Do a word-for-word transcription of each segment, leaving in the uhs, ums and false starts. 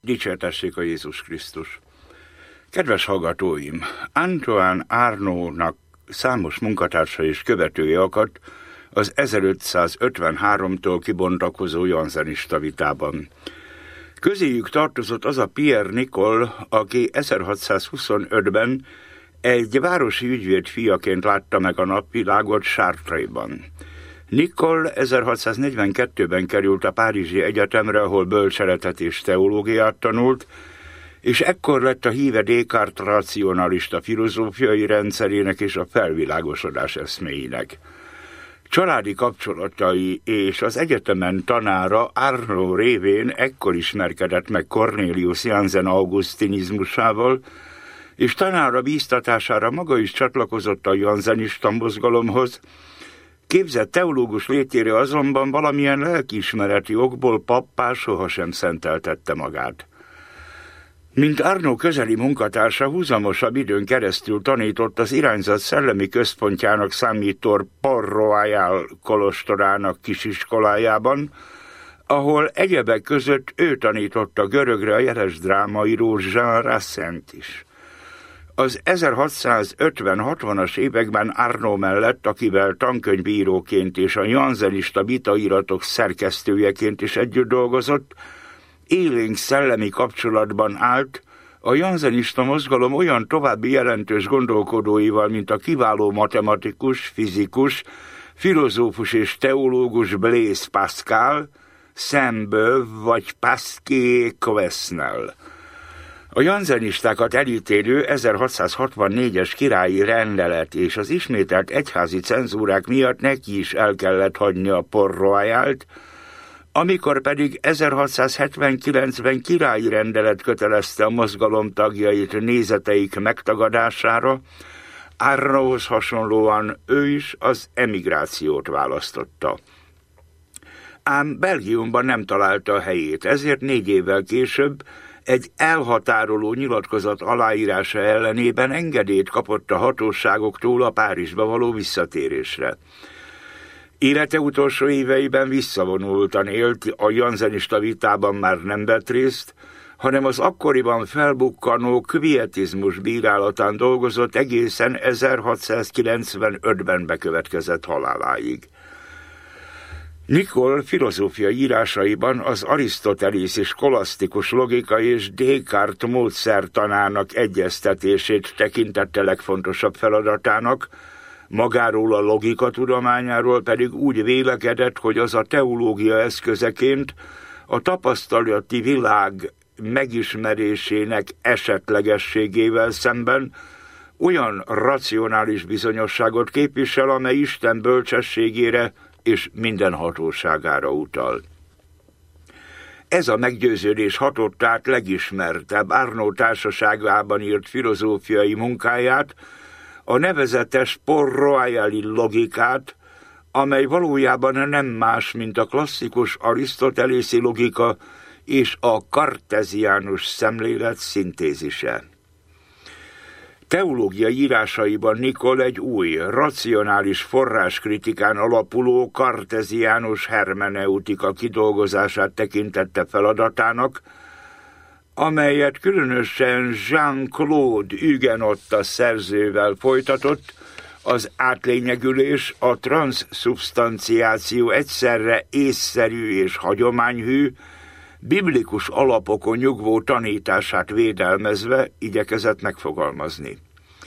Dicsértessék a Jézus Krisztus! Kedves hallgatóim! Antoine Arnaud-nak számos munkatársa és követője akadt az ezerötszázötvenháromtól kibontakozó janzenista vitában. Közéjük tartozott az a Pierre Nicole, aki ezerhatszázhuszonötben egy városi ügyvéd fiaként látta meg a napvilágot Chartres-ban. Nicole ezerhatszáznegyvenkettőben került a Párizsi Egyetemre, ahol bölcseletet és teológiát tanult, és ekkor lett a híve Descartes racionalista filozófiai rendszerének és a felvilágosodás eszméinek. Családi kapcsolatai és az egyetemen tanára Arnaud révén ekkor ismerkedett meg Cornelius Jansen augustinizmusával, és tanára bíztatására maga is csatlakozott a janzenista mozgalomhoz. Képzett teológus létére azonban valamilyen lelkiismereti okból pappá sohasem szenteltette magát. Mint Arnaud közeli munkatársa, húzamosabb időn keresztül tanított az irányzat szellemi központjának számító Port-Royal kolostorának kisiskolájában, ahol egyebek között ő tanította görögre a jeles drámaíró Jean Racine-t is. Az ezerhatszázötven-hatvanas években Arnaud mellett, akivel tankönyvíróként és a janzenista vitairatok szerkesztőjeként is együtt dolgozott, élénk szellemi kapcsolatban állt a janzenista mozgalom olyan további jelentős gondolkodóival, mint a kiváló matematikus, fizikus, filozófus és teológus Blaise Pascal, Sainte-Beuve vagy Pasquier Quesnel. A janzenistákat elítélő ezerhatszázhatvannégyes királyi rendelet és az ismételt egyházi cenzúrák miatt neki is el kellett hagyni a Port-Royalt, amikor pedig ezerhatszázhetvenkilencben királyi rendelet kötelezte a mozgalom tagjait nézeteik megtagadására, Arnaudhoz hasonlóan ő is az emigrációt választotta. Ám Belgiumban nem találta a helyét, ezért négy évvel később egy elhatároló nyilatkozat aláírása ellenében engedélyt kapott a hatóságoktól a Párizsba való visszatérésre. Élete utolsó éveiben visszavonultan élt, a janzenista vitában már nem vett részt, hanem az akkoriban felbukkanó kvietizmus bírálatán dolgozott egészen ezerhatszázkilencvenötben bekövetkezett haláláig. Nicole filozófiai írásaiban az arisztotelész és kolasztikus logika és Descartes módszertanának egyeztetését tekintette legfontosabb feladatának, magáról a logika tudományáról pedig úgy vélekedett, hogy az a teológia eszközeként a tapasztalati világ megismerésének esetlegességével szemben olyan racionális bizonyosságot képvisel, amely Isten bölcsességére és minden hatóságára utal. Ez a meggyőződés hatott át legismertebb Arnaud társaságában írt filozófiai munkáját, a nevezetes Port-Royali logikát, amely valójában nem más, mint a klasszikus arisztotelészi logika és a karteziánus szemlélet szintézise. Teológiai írásaiban Nicole egy új, racionális forráskritikán alapuló karteziánus hermeneutika kidolgozását tekintette feladatának, amelyet különösen Jean-Claude Huguenot szerzővel folytatott, az átlényegülés, a transzszubstanciáció egyszerre észszerű és hagyományhű, biblikus alapokon nyugvó tanítását védelmezve igyekezett megfogalmazni.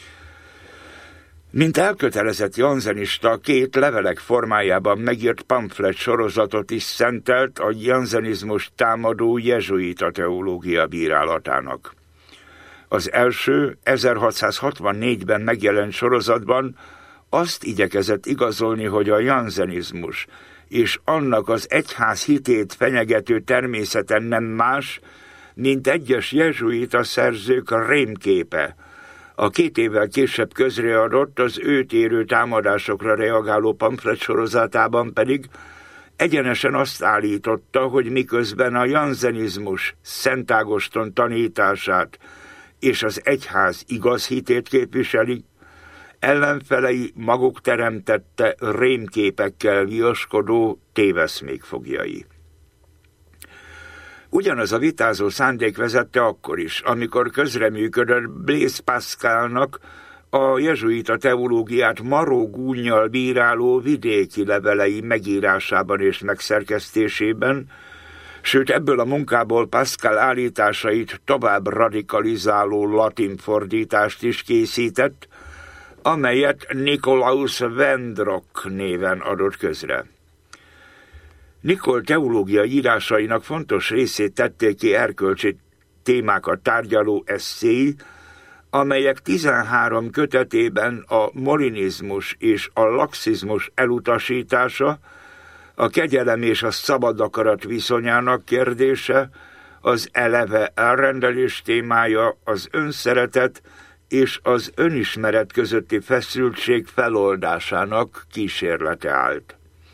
Mint elkötelezett janzenista, két levelek formájában megírt pamflet sorozatot is szentelt a janzenizmus támadó jezsuita teológia bírálatának. Az első ezerhatszázhatvannégyben megjelent sorozatban azt igyekezett igazolni, hogy a janzenizmus és annak az egyház hitét fenyegető természeten nem más, mint egyes jezsuita szerzők rémképe. A két évvel később közreadott, az őt érő támadásokra reagáló pamflet sorozatában pedig egyenesen azt állította, hogy miközben a janzenizmus Szent Ágoston tanítását és az egyház igaz hitét képviseli, ellenfelei maguk teremtette rémképekkel viaskodó téveszmék foglyai. Ugyanaz a vitázó szándék vezette akkor is, amikor közreműködött Blaise Pascalnak a jezsuita teológiát maró gúnnyal bíráló vidéki levelei megírásában és megszerkesztésében, sőt ebből a munkából Pascal állításait tovább radikalizáló latin fordítást is készített, amelyet Nicolaus Vendrock néven adott közre. Nikol teológiai írásainak fontos részét tették ki erkölcsi témákat tárgyaló esszéi, amelyek tizenhárom kötetében a molinizmus és a laxizmus elutasítása, a kegyelem és a szabad akarat viszonyának kérdése, az eleve elrendelés témája, az önszeretet és az önismeret közötti feszültség feloldásának kísérlete állt.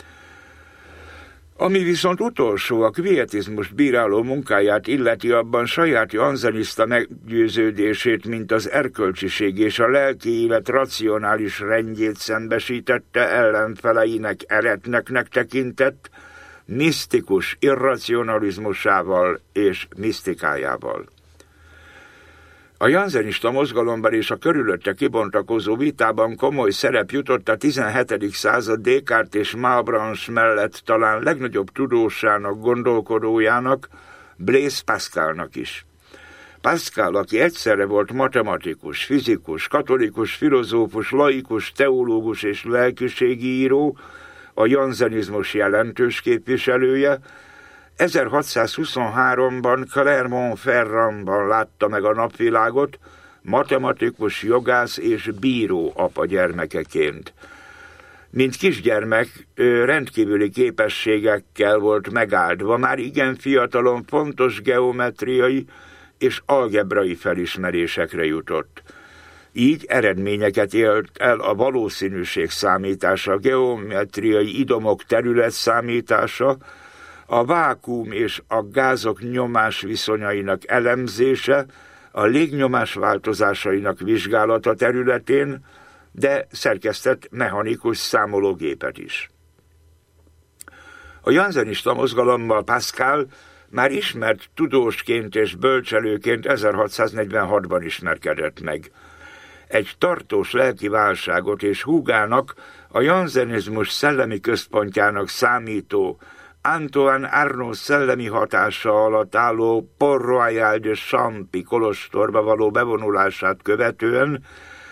Ami viszont utolsó, a kvietizmus bíráló munkáját illeti, abban saját janzenista meggyőződését, mint az erkölcsiség és a lelki élet racionális rendjét szembesítette ellenfeleinek eretneknek tekintett, misztikus irracionalizmusával és misztikájával. A janzenista mozgalomban és a körülötte kibontakozó vitában komoly szerep jutott a tizenhetedik század Descartes és Malebranche mellett talán legnagyobb tudósának, gondolkodójának, Blaise Pascalnak is. Pascal, aki egyszerre volt matematikus, fizikus, katolikus, filozófus, laikus, teológus és lelkiségi író, a janzenizmus jelentős képviselője, ezerhatszázhuszonháromban Clermont-Ferrandban látta meg a napvilágot, matematikus, jogász és bíró apa gyermekeként. Mint kisgyermek rendkívüli képességekkel volt megáldva, már igen fiatalon fontos geometriai és algebrai felismerésekre jutott. Így eredményeket ért el a valószínűség számítása, a geometriai idomok terület számítása, a vákuum és a gázok nyomás viszonyainak elemzése, a légnyomás változásainak vizsgálata területén, de szerkesztett mechanikus számológépet is. A janzenista mozgalommal Pascal már ismert tudósként és bölcselőként ezerhatszáznegyvenhatban ismerkedett meg. Egy tartós lelki válságot és húgának, a janzenizmus szellemi központjának számító Antoine Arnaud szellemi hatása alatt álló Port Royal de Champy kolostorba való bevonulását követően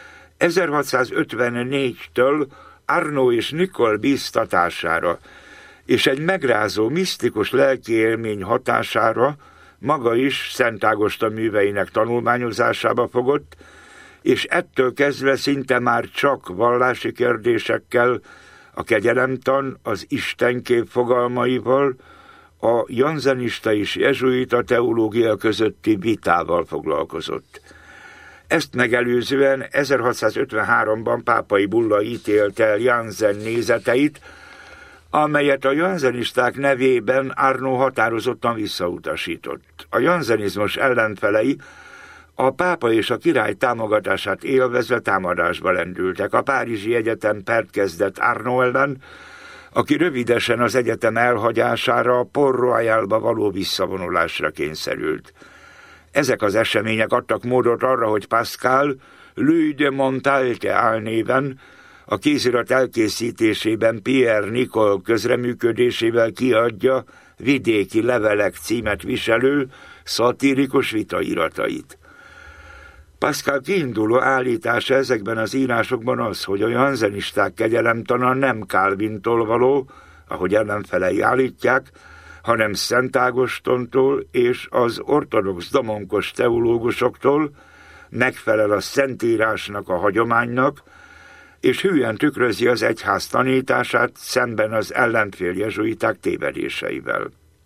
ezerhatszázötvennégytől Arnaud és Nicole bíztatására és egy megrázó, misztikus lelki élmény hatására maga is Szent Ágosta műveinek tanulmányozásába fogott, és ettől kezdve szinte már csak vallási kérdésekkel, a kegyelemtan, az istenkép fogalmaival, a janzenista és jezsuita teológia közötti vitával foglalkozott. Ezt megelőzően ezerhatszázötvenháromban pápai bulla ítélte el Jansen nézeteit, amelyet a janzenisták nevében Arnaud határozottan visszautasított. A janzenizmus ellenfelei a pápa és a király támogatását élvezve támadásba lendültek. A Párizsi Egyetem pert kezdett Arnaud ellen, aki rövidesen az egyetem elhagyására a Port Royalba való visszavonulásra kényszerült. Ezek az események adtak módot arra, hogy Pascal Louis de Montalte álnéven a kézirat elkészítésében Pierre Nicole közreműködésével kiadja Vidéki levelek címet viselő szatirikus vitairatait. Pascal kiinduló állítása ezekben az írásokban az, hogy a janzenisták kegyelemtana nem Calvintól való, ahogy ellenfelei állítják, hanem Szent Ágostontól és az ortodox domonkos teológusoktól, megfelel a Szentírásnak, a hagyománynak, és hülyen tükrözi az egyház tanítását szemben az ellenfél jezsuiták tévedéseivel.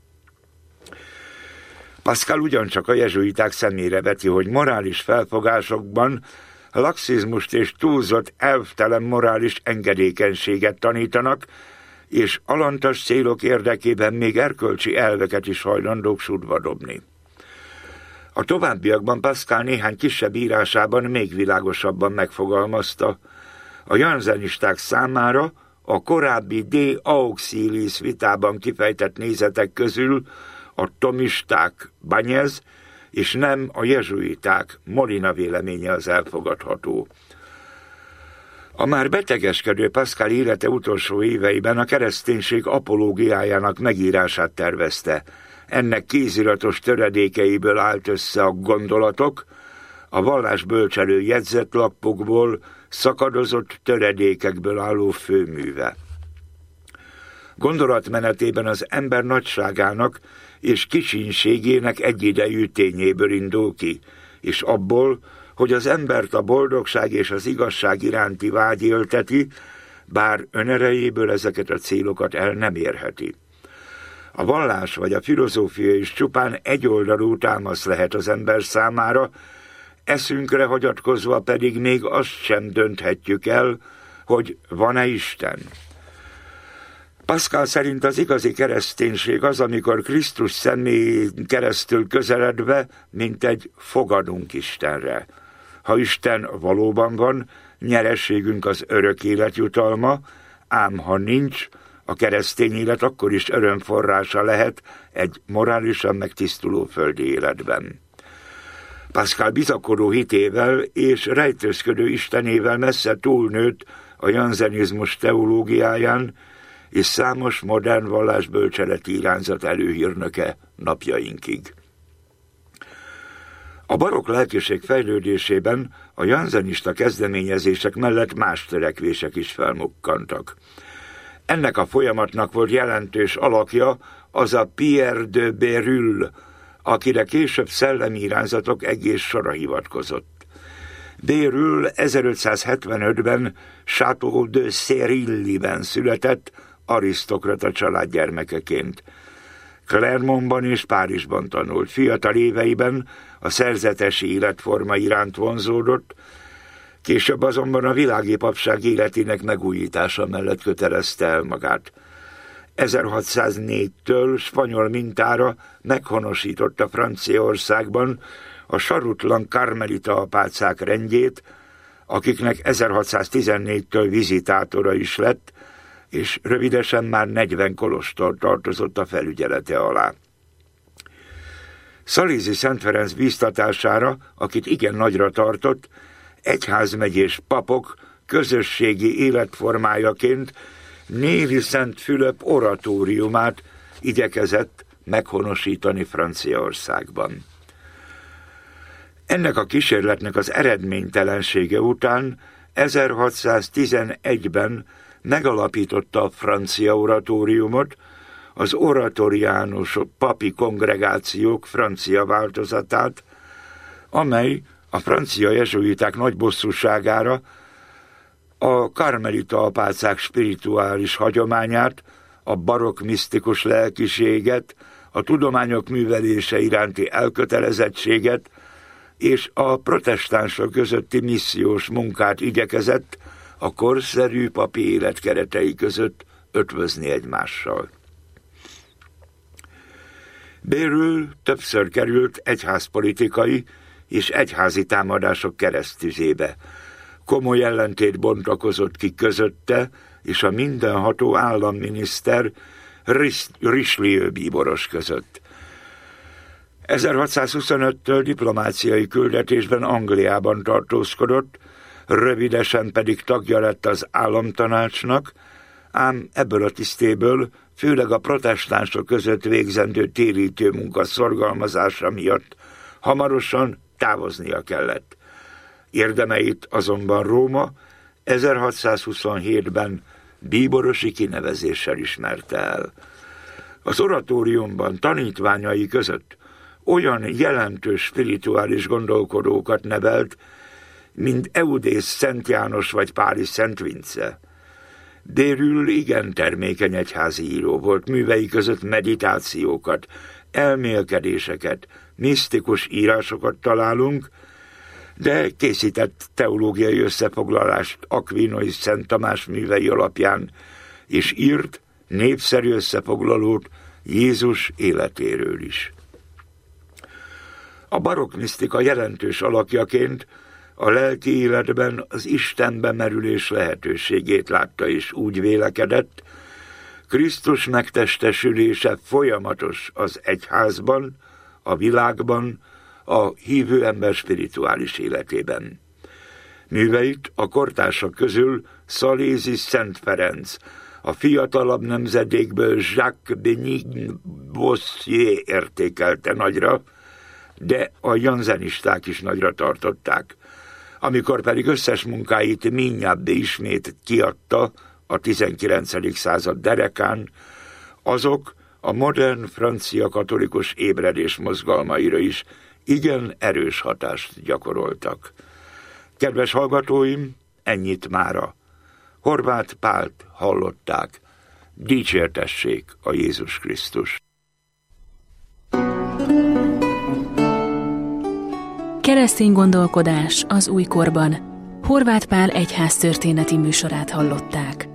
Pascal ugyancsak a jezsuiták szemére veti, hogy morális felfogásokban laxizmust és túlzott elvtelen morális engedékenységet tanítanak, és alantas célok érdekében még erkölcsi elveket is hajlandók sudba dobni. A továbbiakban Pascal néhány kisebb írásában még világosabban megfogalmazta: a janzenisták számára a korábbi De Auxilis vitában kifejtett nézetek közül a tomisták Banyez, és nem a jezsuiták Molina véleménye az elfogadható. A már betegeskedő Pascal élete utolsó éveiben a kereszténység apológiájának megírását tervezte. Ennek kéziratos töredékeiből állt össze a gondolatok, a vallásbölcselő jegyzetlapokból szakadozott töredékekből álló főműve. Gondolatmenetében az ember nagyságának és kicsinségének egyidejű tényéből indul ki, és abból, hogy az embert a boldogság és az igazság iránti vágy élteti, bár önerejéből ezeket a célokat el nem érheti. A vallás vagy a filozófia is csupán egyoldalú támasz lehet az ember számára, eszünkre hagyatkozva pedig még azt sem dönthetjük el, hogy van-e Isten. Pascal szerint az igazi kereszténység az, amikor Krisztus személyén keresztül közeledve, mint egy fogadunk Istenre. Ha Isten valóban van, nyerességünk az örök élet jutalma, ám ha nincs, a keresztény élet akkor is örömforrása lehet egy morálisan megtisztuló földi életben. Pascal bizakodó hitével és rejtőzködő istenével messze túlnőtt a janzenizmus teológiáján, és számos modern vallásbölcseleti irányzat előhírnöke napjainkig. A barokk lelkiség fejlődésében a janzenista kezdeményezések mellett más törekvések is felmukkantak. Ennek a folyamatnak volt jelentős alakja az a Pierre de Bérulle, akire később szellemi irányzatok egész sora hivatkozott. Bérulle ezerötszázhetvenötben Château de Cérilly-ben született, arisztokrata család gyermekeként. Clermontban és Párizsban tanult. Fiatal éveiben a szerzetesi életforma iránt vonzódott, később azonban a világi papság életének megújítása mellett kötelezte el magát. ezerhatszáznégytől spanyol mintára meghonosította Franciaországban a sarutlan karmelita apácák rendjét, akiknek ezerhatszáztizennégytől vizitátora is lett, és rövidesen már negyven kolostor tartozott a felügyelete alá. Szalízi Szent Ferenc bíztatására, akit igen nagyra tartott, egyházmegyés papok közösségi életformájaként Névi Szent Fülöp oratóriumát igyekezett meghonosítani Franciaországban. Ennek a kísérletnek az eredménytelensége után ezerhatszáztizenegyben megalapította a francia oratóriumot, az oratoriánus papi kongregációk francia változatát, amely a francia jezsuiták nagy bosszúságára a karmelita apácák spirituális hagyományát, a barokk misztikus lelkiséget, a tudományok művelése iránti elkötelezettséget és a protestánsok közötti missziós munkát igyekezett a korszerű papi élet keretei között ötvözni egymással. Bérulle többször került egyházpolitikai és egyházi támadások keresztüzébe. Komoly ellentét bontakozott ki közötte és a mindenható államminiszter Richelieu bíboros között. ezerhatszázhuszonöttől diplomáciai küldetésben Angliában tartózkodott, rövidesen pedig tagja lett az államtanácsnak, ám ebből a tisztéből főleg a protestánsok között végzendő térítő munka szorgalmazása miatt hamarosan távoznia kellett. Érdemeit azonban Róma ezerhatszázhuszonhétben bíborosi kinevezéssel ismerte el. Az oratóriumban tanítványai között olyan jelentős spirituális gondolkodókat nevelt, mint Eudész Szent János vagy Páli Szent Vince. Bérulle igen termékeny egyházi író volt, művei között meditációkat, elmélkedéseket, misztikus írásokat találunk, de készített teológiai összefoglalást Aquinoi Szent Tamás művei alapján, és írt népszerű összefoglalót Jézus életéről is. A barokk misztika jelentős alakjaként a lelki életben az Istenbe merülés lehetőségét látta és úgy vélekedett, Krisztus megtestesülése folyamatos az egyházban, a világban, a hívő ember spirituális életében. Műveit a kortársak közül Szalézi Szent Ferenc, a fiatalabb nemzedékből Jacques Benigne Bossier értékelte nagyra, de a janzenisták is nagyra tartották. Amikor pedig összes munkáit Minyabbé ismét kiadta a tizenkilencedik század derekán, azok a modern francia katolikus ébredés mozgalmaira is igen erős hatást gyakoroltak. Kedves hallgatóim, ennyit mára. Horváth Pált hallották. Dicsértessék a Jézus Krisztus! Keresztény gondolkodás az újkorban. Horváth Pál egyháztörténeti műsorát hallották.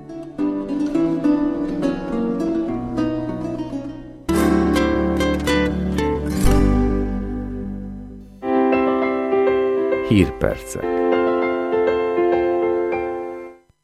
Hírpercek.